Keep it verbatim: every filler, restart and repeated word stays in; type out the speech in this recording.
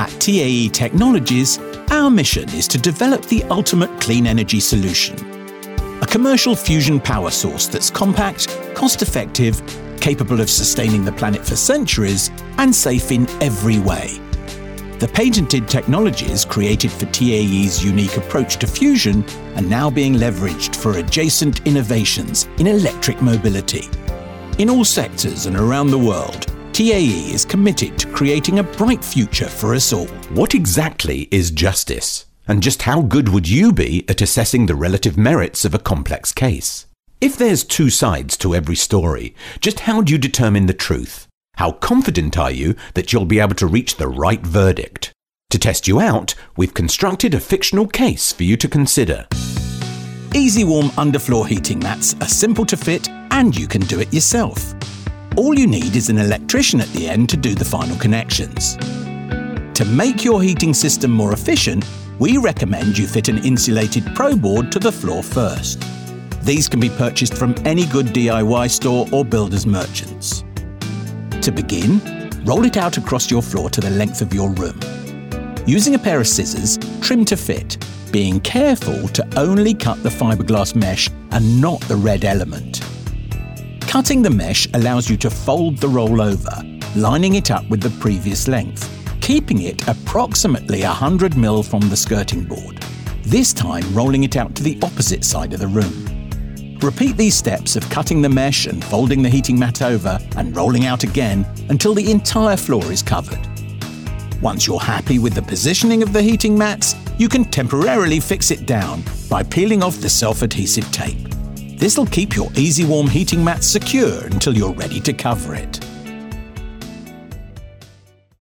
At T A E Technologies, our mission is to develop the ultimate clean energy solution. A commercial fusion power source that's compact, cost-effective, capable of sustaining the planet for centuries, and safe in every way. The patented technologies created for T A E's unique approach to fusion are now being leveraged for adjacent innovations in electric mobility. In all sectors and around the world, T A E is committed to creating a bright future for us all. What exactly is justice? And just how good would you be at assessing the relative merits of a complex case? If there's two sides to every story, just how do you determine the truth? How confident are you that you'll be able to reach the right verdict? To test you out, we've constructed a fictional case for you to consider. Easy Warm underfloor heating mats are simple to fit and you can do it yourself. All you need is an electrician at the end to do the final connections. To make your heating system more efficient, we recommend you fit an insulated Pro board to the floor first. These can be purchased from any good D I Y store or builder's merchants. To begin, roll it out across your floor to the length of your room. Using a pair of scissors, trim to fit, being careful to only cut the fiberglass mesh and not the red element. Cutting the mesh allows you to fold the roll over, lining it up with the previous length, keeping it approximately one hundred millimeters from the skirting board, this time rolling it out to the opposite side of the room. Repeat these steps of cutting the mesh and folding the heating mat over and rolling out again until the entire floor is covered. Once you're happy with the positioning of the heating mats, you can temporarily fix it down by peeling off the self-adhesive tape. This'll keep your Easy Warm heating mat secure until you're ready to cover it.